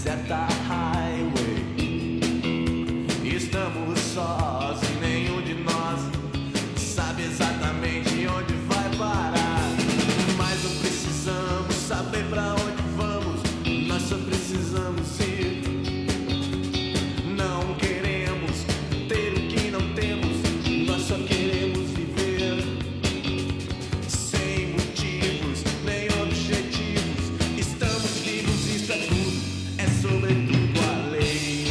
deserta highway. Estamos sós e nenhum de nós sabe exatamente onde vai parar. Mas não precisamos saber pra onde vamos, nós só precisamos ir. Não queremos ter o que não temos, nós só queremos viver. Sem motivos nem objetivos, estamos vivos, isso é tudo, é sobretudo a lei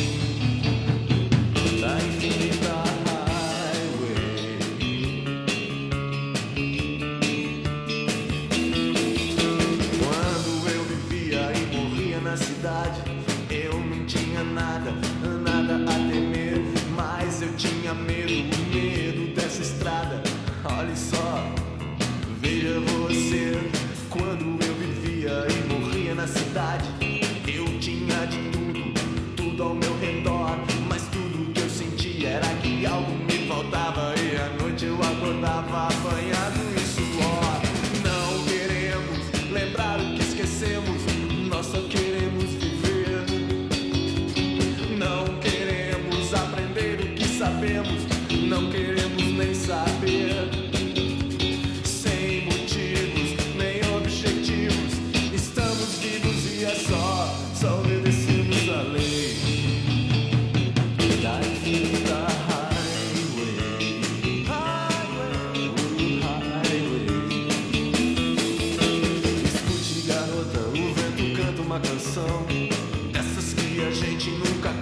da infinita highway. Quando eu vivia e morria na cidade, eu não tinha nada a temer, mas eu tinha medo, o medo dessa estrada. Olha só, veja você, quando eu vivia e morria na cidade, eu tinha de tudo ao meu redor, mas tudo que eu sentia era que algo me faltava, e à noite eu acordava apanhado em suor. Não queremos lembrar o que esquecemos, nós só queremos viver. Não queremos aprender o que sabemos, não queremos nem saber. Sem motivos nem objetivos, estamos vivos e é só obedecemos a lei da infinita highway. Escute, garota, o vento canta uma canção, dessas que a gente nunca